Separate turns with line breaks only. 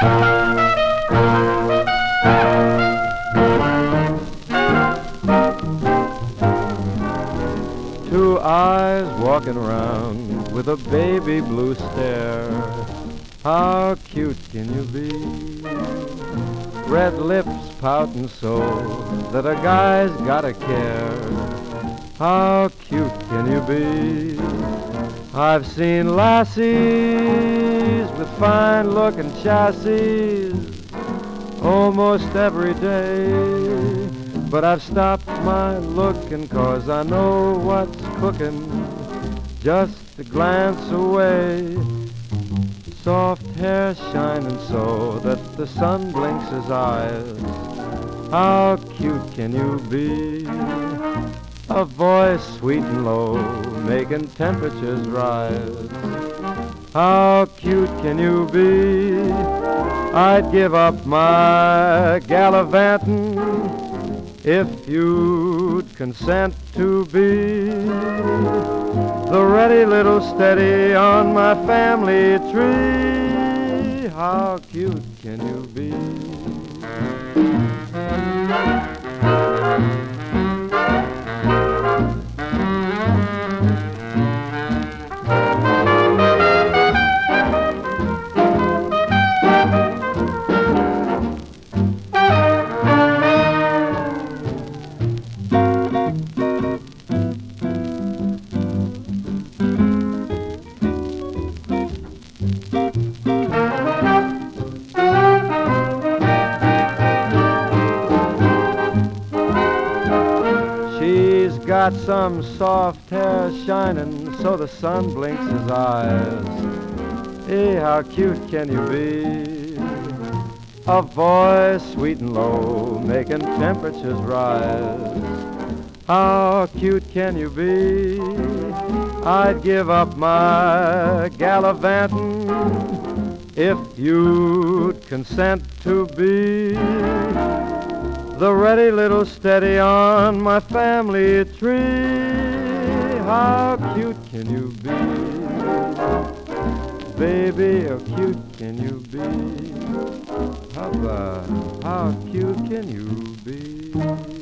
Two eyes walking around with a baby blue stare. How cute can you be? Red lips pouting so that a guy's gotta care. How cute can you be? I've seen lassies with fine-looking chassis almost every day, but I've stopped my looking 'cause I know what's cooking just a glance away. Soft hair shining so that the sun blinks his eyes. How cute can you be? A voice sweet and low, making temperatures rise. How cute can you be? I'd give up my gallivanting if you'd consent to be the ready little steady on my family tree. How cute can you be? She's got some soft hair shining so the sun blinks his eyes. Hey, how cute can you be? A voice sweet and low, making temperatures rise. How cute can you be? I'd give up my gallivanting if you'd consent to be the ready little steady on my family tree. How cute can you be? Baby, how cute can you be? How cute can you be?